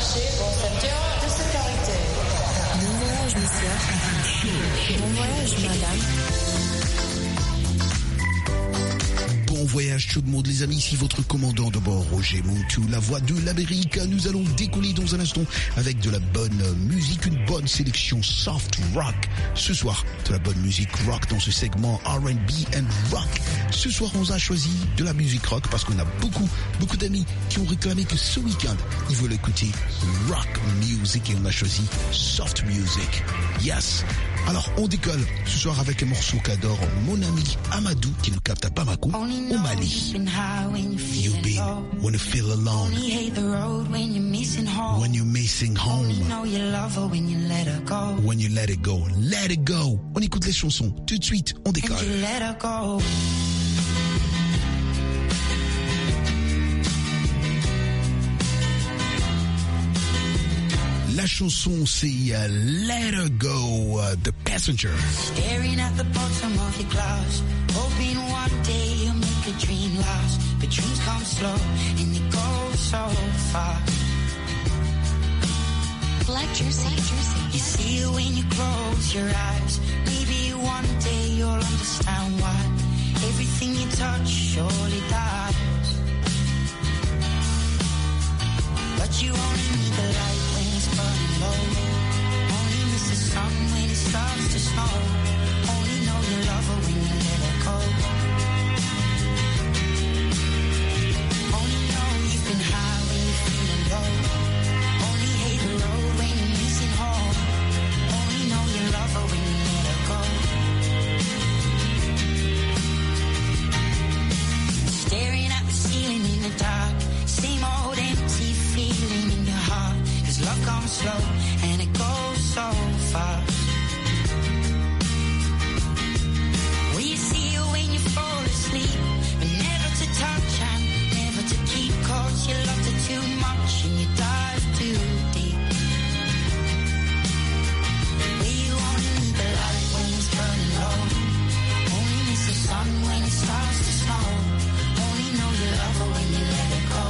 approchez vos ceintures de sécurité. Bon voyage, monsieur. Bon voyage, madame. Bon voyage tout le monde les amis, ici votre commandant de bord Roger Montou, la voix de l'Amérique. Nous allons décoller dans un instant avec de la bonne musique, une bonne sélection soft rock. Ce soir, de la bonne musique rock dans ce segment R&B and rock. Ce soir, on a choisi de la musique rock parce qu'on a beaucoup d'amis qui ont réclamé que ce week-end, ils veulent écouter rock music et on a choisi soft music. Yes. Alors, on décolle ce soir avec un morceau qu'adore mon ami Amadou qui nous capte à Bamako, au Mali. You've been when you feel alone, when you're missing home, when you let it go, let it go. On écoute les chansons tout de suite, on décolle. La chanson c'est Let Her Go, The Passenger. Staring at the bottom of your glass, hoping one day you'll make a dream last. But dreams come slow and they go so fast. Black jersey. You see it when you close your eyes. Maybe one day you'll understand why everything you touch surely dies. But you only need the light when it's burning low. Only miss the sun when it starts to snow. Only know you love her when you let her go. Only know you've been high when you're feeling low. Only hate the road when you're missing home. Only know you love her when you let her go. Staring at the ceiling in the dark. Same old empty feeling in your heart. 'Cause love comes slow and it goes so fast. Will you see her when you fall asleep? But never to touch and never to keep. 'Cause you loved her too much and you dive too deep. Will you only need the light when it's burning low? Only miss the sun when it starts to snow. Only know you love her when you let her go.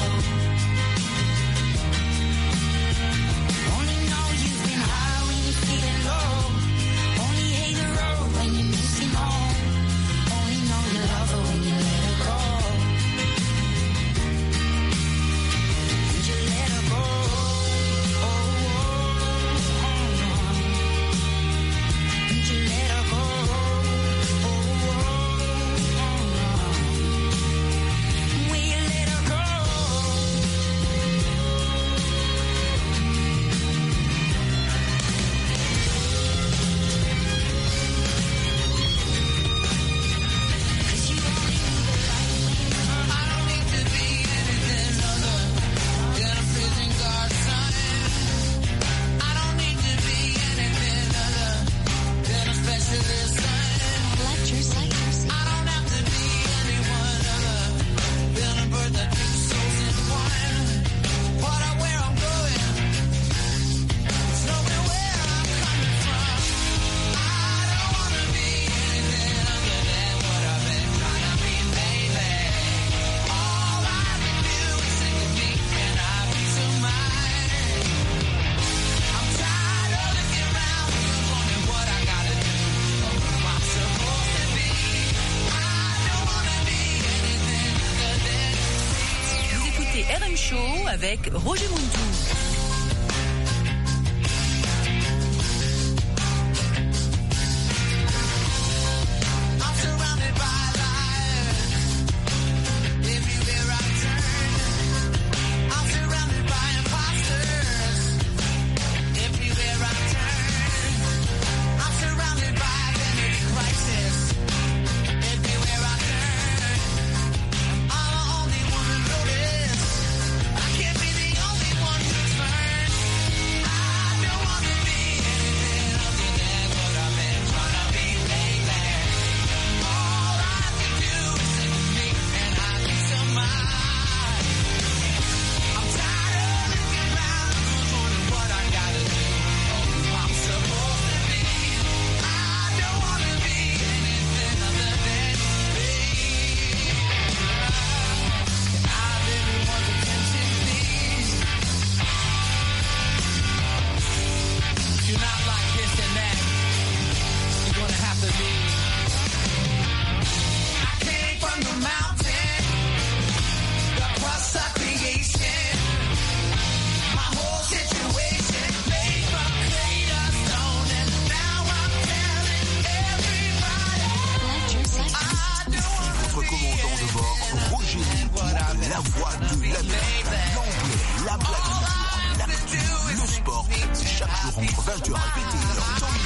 Only know you've been high when you're feeling low. Only hate the road when you're missing home. Only know you love her when you let her go. And you let her go. Oh, oh, oh. And you let her go. Oh, oh, oh. Will you let her go? Black jersey. Vous écoutez RM Show avec Roger Montou. I can't be the only one who's la voix de l'Amérique, l'anglais, la blague du jour, l'actu, le sport. C'est chaque jour entre 20h et 21h dans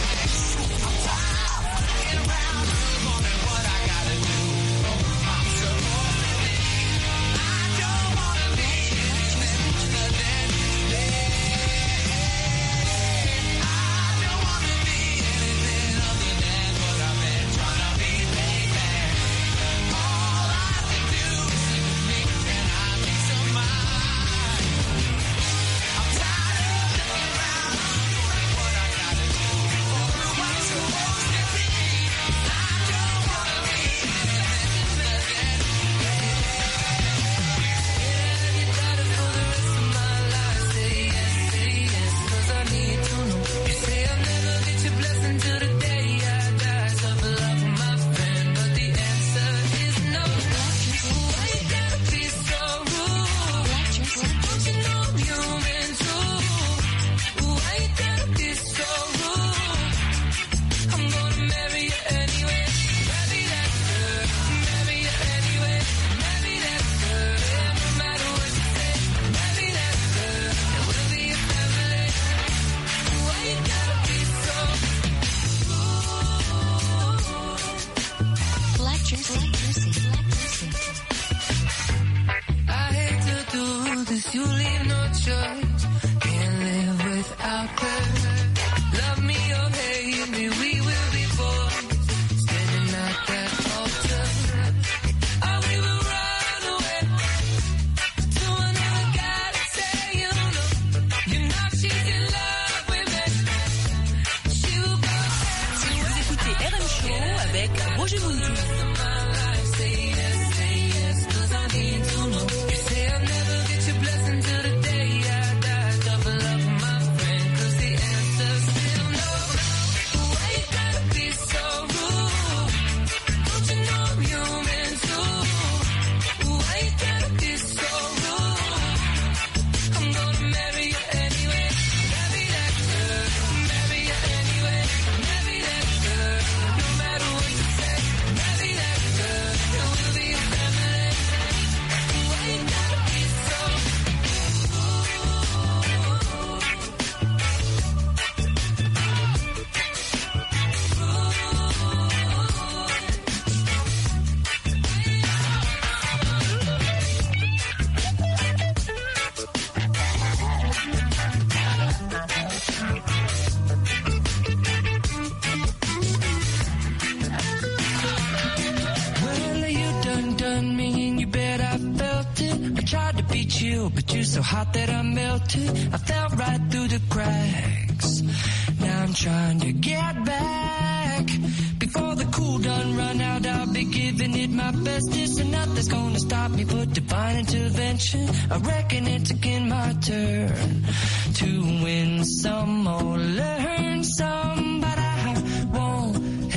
but you're so hot that I melted. I fell right through the cracks. Now I'm trying to get back. Before the cool done run out, I'll be giving it my bestest, and nothing's gonna stop me but divine intervention. I reckon it's again my turn to win some or learn some, but I won't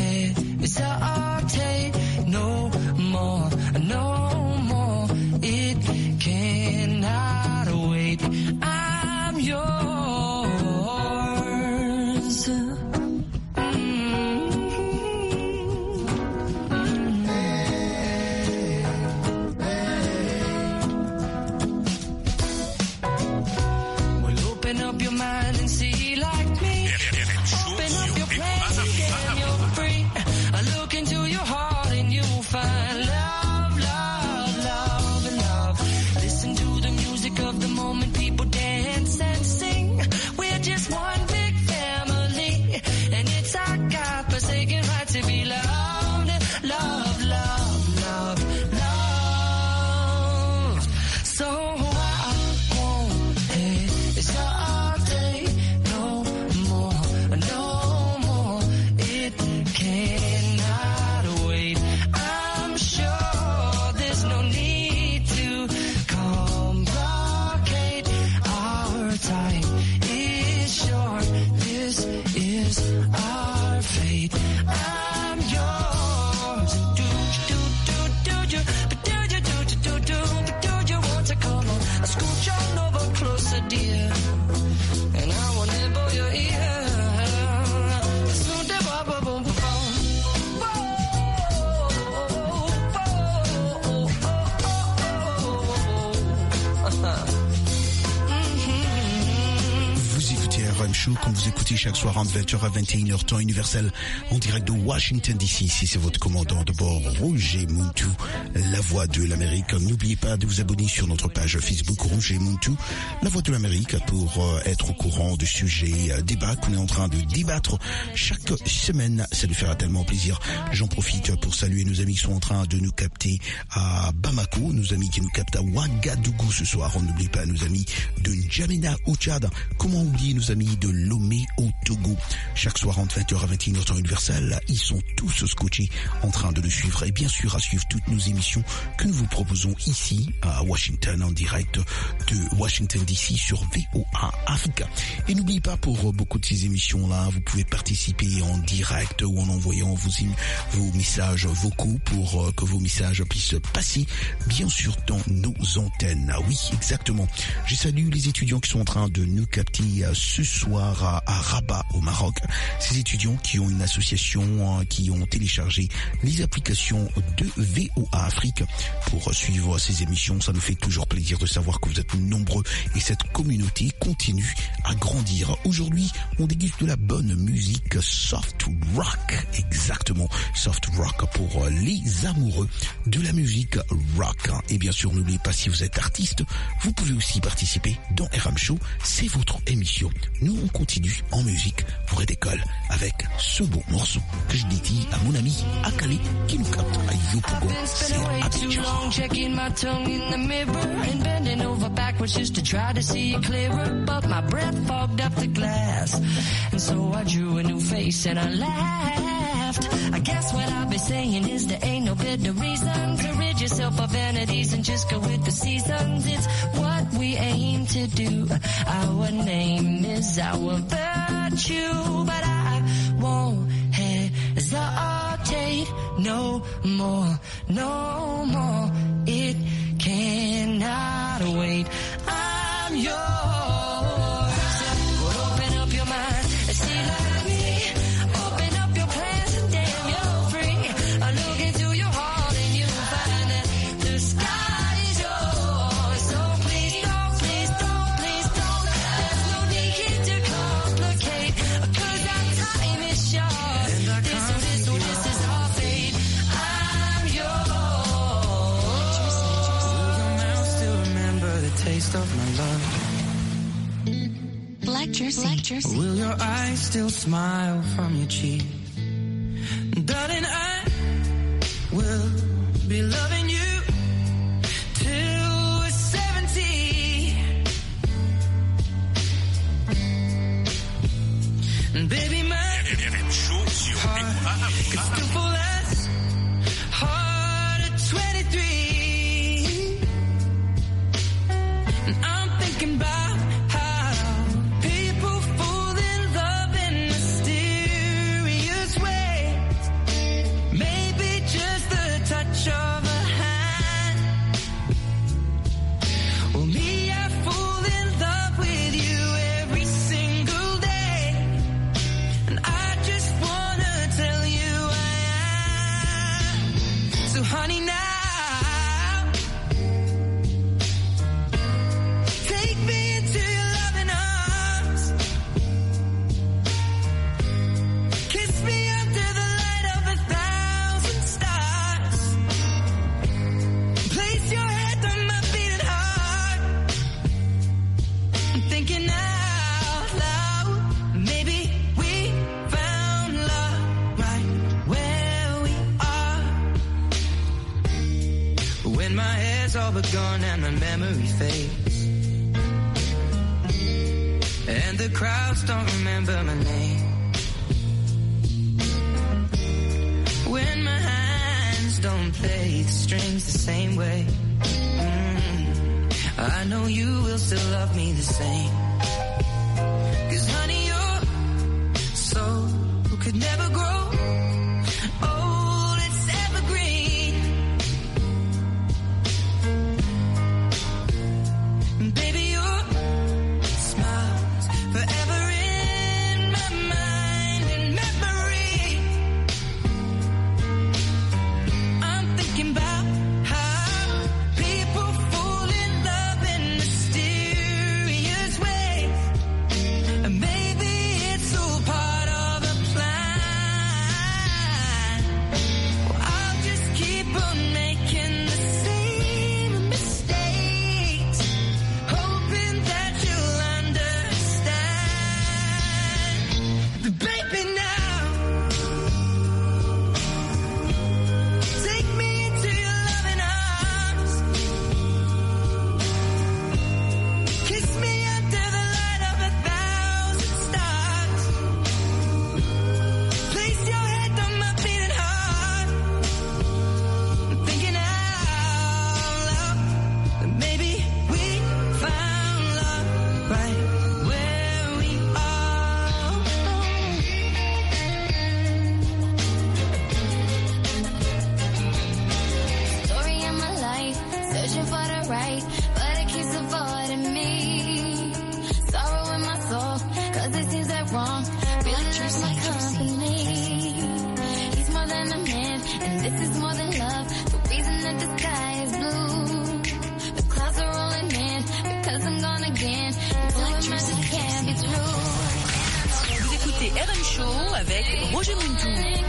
hesitate no more, no more. It cannot wait. I'm yours. People dance. RM Show, comme vous écoutez chaque soir entre 20h à 21h, temps universel, en direct de Washington DC. Ici, c'est votre commandant de bord, Roger Muntu, la voix de l'Amérique. N'oubliez pas de vous abonner sur notre page Facebook, Roger Muntu, la voix de l'Amérique, pour être au courant de sujets, débats qu'on est en train de débattre chaque semaine. Ça nous fera tellement plaisir. J'en profite pour saluer nos amis qui sont en train de nous capter à Bamako, nos amis qui nous captent à Ouagadougou ce soir. On n'oublie pas nos amis de N'Djamena au Tchad. Comment oublier nos amis de Lomé au Togo? Chaque soir entre 20h à 21h temps universel, ils sont tous scotchés en train de nous suivre et bien sûr à suivre toutes nos émissions que nous vous proposons ici à Washington en direct de Washington DC sur VOA Africa. Et n'oubliez pas, pour beaucoup de ces émissions-là, vous pouvez participer en direct ou en envoyant vos messages vocaux pour que vos messages puissent passer bien sûr dans nos antennes. Ah oui, exactement. Je salue les étudiants qui sont en train de nous capter ce soir à Rabat au Maroc. Ces étudiants qui ont une association, qui ont téléchargé les applications de VOA Afrique pour suivre ces émissions. Ça nous fait toujours plaisir de savoir que vous êtes nombreux et cette communauté continue à grandir. Aujourd'hui, on déguste de la bonne musique soft rock. Exactement, soft rock pour les amoureux de la musique rock. Et bien sûr, n'oubliez pas, si vous êtes artiste, vous pouvez aussi participer dans RM Show. C'est votre émission. Nous, on continue en musique. On redécolle avec ce beau morceau que je dédie à mon ami Akali qui nous capte à Yopougon. C'est Abidjan. Checking my tongue in the mirror and bending over backwards just to try to see it clearer, but my breath fogged up the glass, and so I drew a new face and I laughed. I guess what I've been saying is there ain't no better reason to rid yourself of vanities and just go with the seasons. It's what we aim to do. Our name is our virtue, but I won't hesitate no more, no more. It cannot wait. I'm yours. Open up your mind and see like me. Open up your plans and damn, you're free. I look into your heart and you'll find that the sky is yours. So please don't, please don't, please don't. There's no need here to complicate, 'cause our time is short. This is our fate. I'm yours. Will your mouth still remember the taste of my love? Black Jersey. Will your eyes still smile from your cheek? Darling, I will be loving you till we're 70. And baby, my heart could still fall as hard at 23. And I'm thinking about how people fall in love in mysterious ways. Maybe just the touch of a hand. Well, me, I fall in love with you every single day. And I just wanna tell you I am. So honey, now take me into your loving arms. Kiss me under the light of 1,000 stars. Place your head on my beating heart. I'm thinking out loud. Maybe we found love right where we are. When my hair's all but gone and my memory fades, and the crowds don't remember my name, when my hands don't play the strings the same way, I know you will still love me the same. 'Cause honey, your soul could never grow old, it's evergreen. Baby, your smile's forever in my mind and memory. I'm thinking about how people fall in love in mysterious ways. And maybe right, but it keeps avoiding me. Sorrow in my soul, cause it seems that wrong really keeps my company. He's more than a man, and this is more than love. The reason that the sky is blue, the clouds are rolling in, because I'm gone again. It can't be true. Vous écoutez RM Show avec Roger Muntou.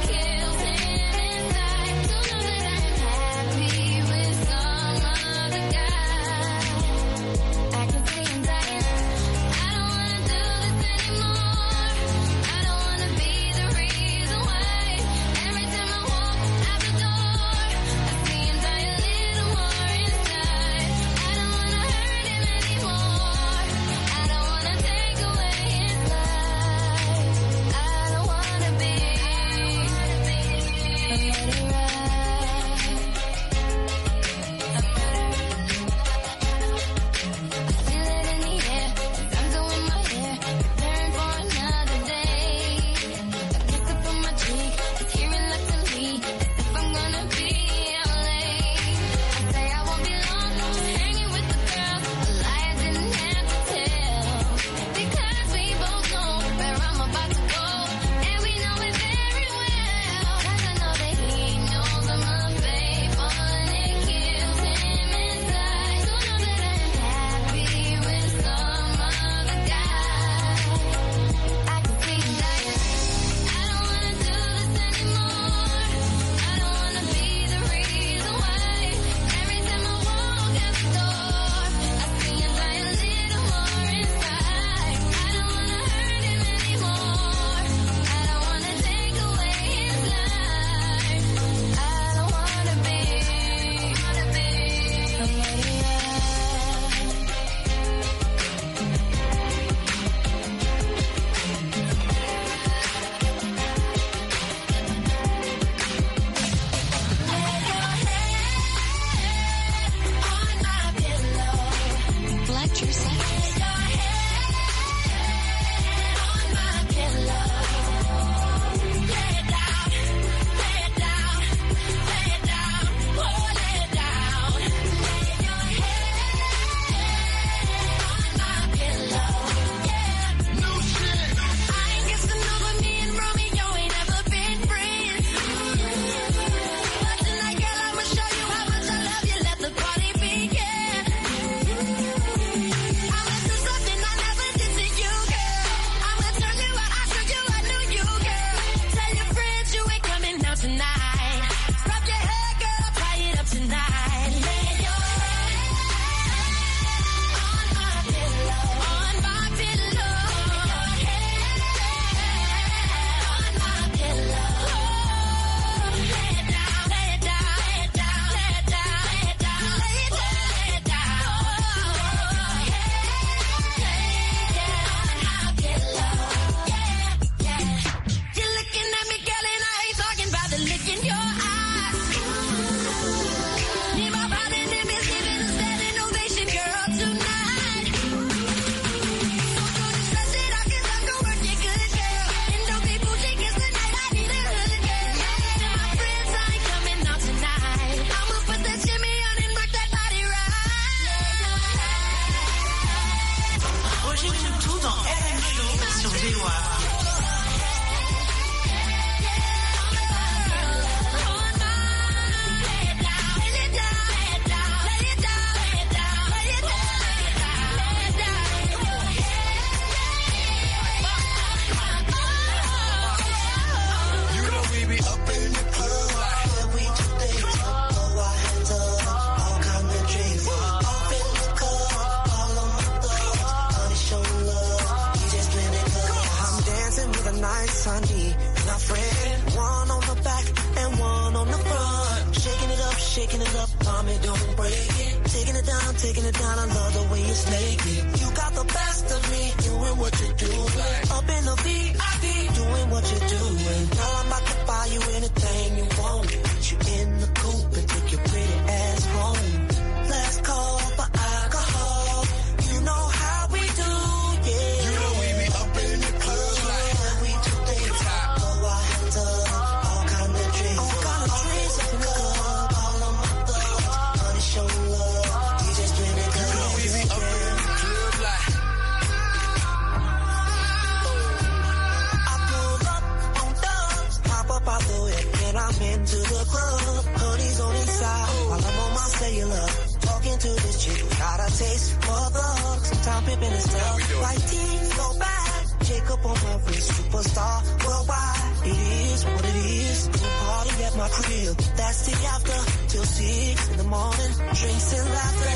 shaking it up, mommy, don't break it. Taking it down, I love the way you snake it. You got the best of me, doing what you do. Up in the VIP, doing what you doing. Now I'm about to buy you anything you want. Put you in the coupe and take your pretty ass home. Let's call for alcohol. You know how we do, yeah. You know we be up in the club like we do things. Go out and all kind of drinks. All kind of drinks up in the club. All of my thugs, honey, show love. You just taste for the hook. Sometimes pimping is tough. White teeth go back. Jacob on my wrist, superstar worldwide. It is what it is. We party at my crib. That's the after till 6 in the morning. Drinks and laughter.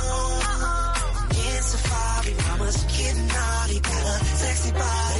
In Safari, mama's getting naughty. Got a sexy body.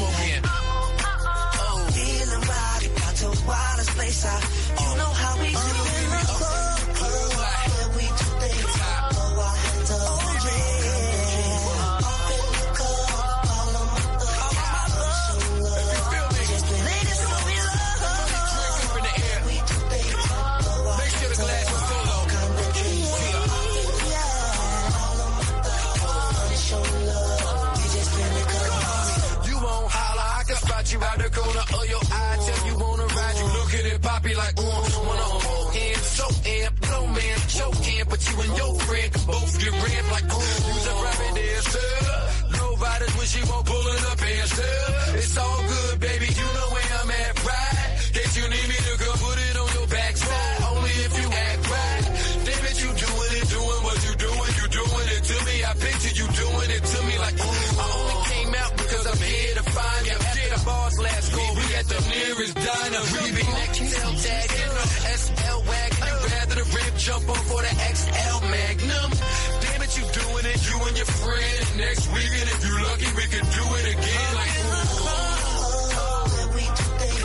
Feeling body, got to wildest place out. You know how we do in the club. Where we do things. Throw our hands up and drink. Up in the club, all of my thugs. Ladies, show me love. In the air. We do things. Throw our Make sure the glass is full of. come and drink. Yeah. All of my thugs. Show love. We just been the club. You won't holler, I can spot you out the corner of your eye. Tell you wanna ride, you looking at Poppy like, wanna hold hands, so amp, no man, choking, but you and your friend can both get rammed like, use a rabbit dancer. Low riders when she won't pulling up answer. It's all good, baby, you know where I'm at, right? Guess you need me to come put it on your backside, only if you act right. Damn it, you doing it, doing what you doing it to me. I picture you doing it to me like, I only came out because I'm here to find you. After the bars last go, we at the nearest diner. We be XL tagging, SL wagon. You rather the rib jump on for the XL Magnum. Damn it, you doing it, you and your friend. Next weekend, if you lucky, we can do it again. Like, We do things.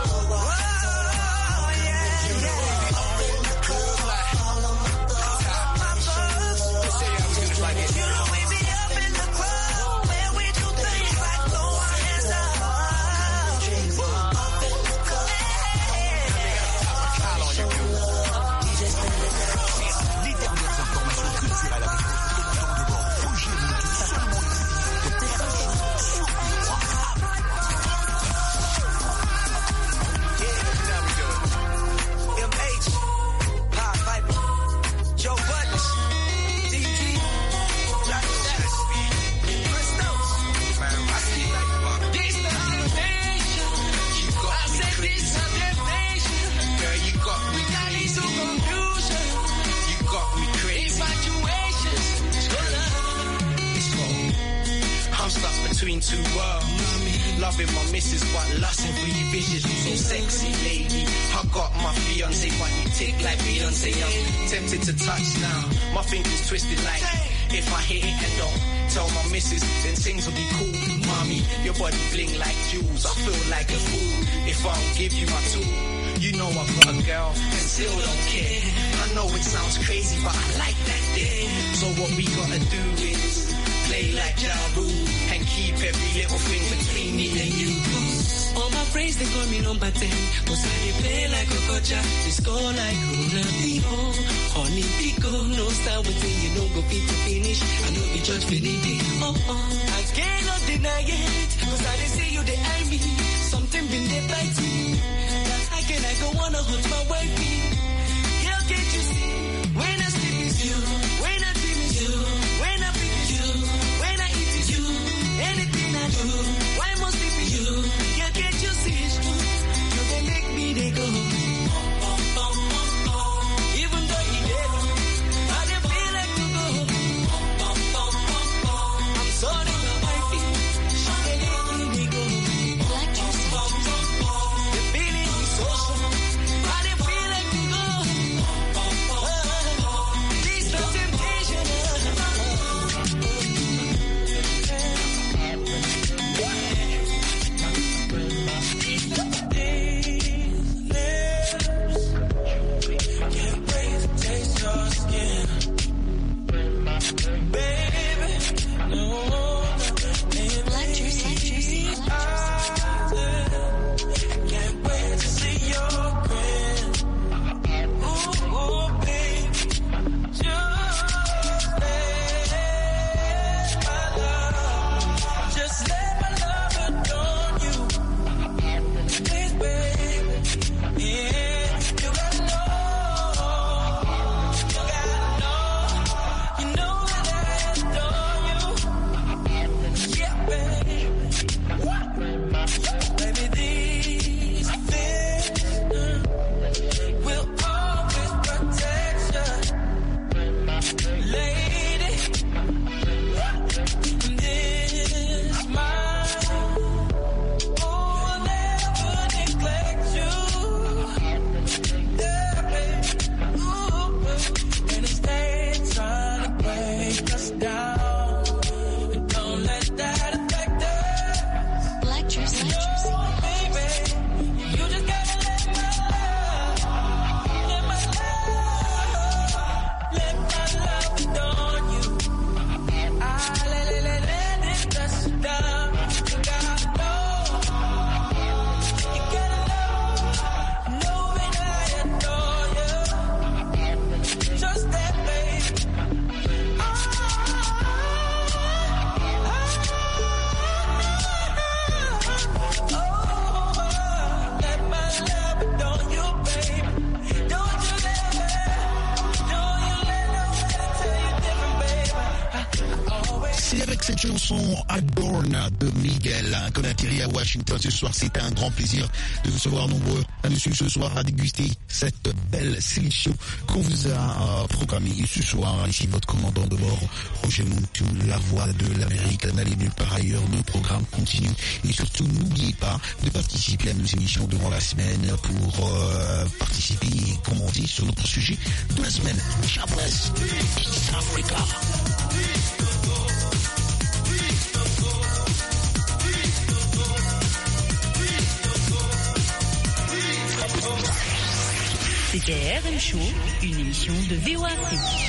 Between two worlds, loving my missus but lusting for you bitches. You so sexy, lady. I got my fiance, but you tick like Beyonce. I'm tempted to touch now. My fingers twisted like if I hit it and don't tell my missus, then things will be cool. Mommy, your body bling like jewels. I feel like a fool if I don't give you my tool. You know I've got a girl and still don't care. I know it sounds crazy, but I like that there. So what we gotta do is play like Ja Rule and keep every little thing between me and you. All my friends, they call me number 10. Cause I dey play like a cocha. They score like Ronaldinho. Honey Pico, no style within you, no go fit to finish. I know the judge finity. I cannot deny it. Cause I dey see you, they eye me. Something been there bite me. That's how can I go wanna hurt my wifey? Girl, can't you see? When I sleep with you, when I dream with you, when I be with you, when I eat with you, anything I do, why must it be you? Girl, can't you see it's true? You they make me they go. Even though he dead, I dey feel like to go. I'm sorry, my wifey, she dey make me go. The feeling is so strong, I dey feel like to go. This doesn't C'est avec cette chanson Adorn de Miguel qu'on atterrit à Washington ce soir. C'est un grand plaisir de vous recevoir nombreux là-dessus ce soir à déguster cette belle sélection qu'on vous a programmée ce soir. Ici votre commandant de bord, Roger Muntu, la voix de l'Amérique. N'allez nulle part ailleurs, nos programmes continuent. Et surtout, n'oubliez pas de participer à nos émissions durant la semaine pour participer et commenter sur notre sujet de la semaine. Jobless, East Africa. C'était RM Show, une émission de VOA Afrique.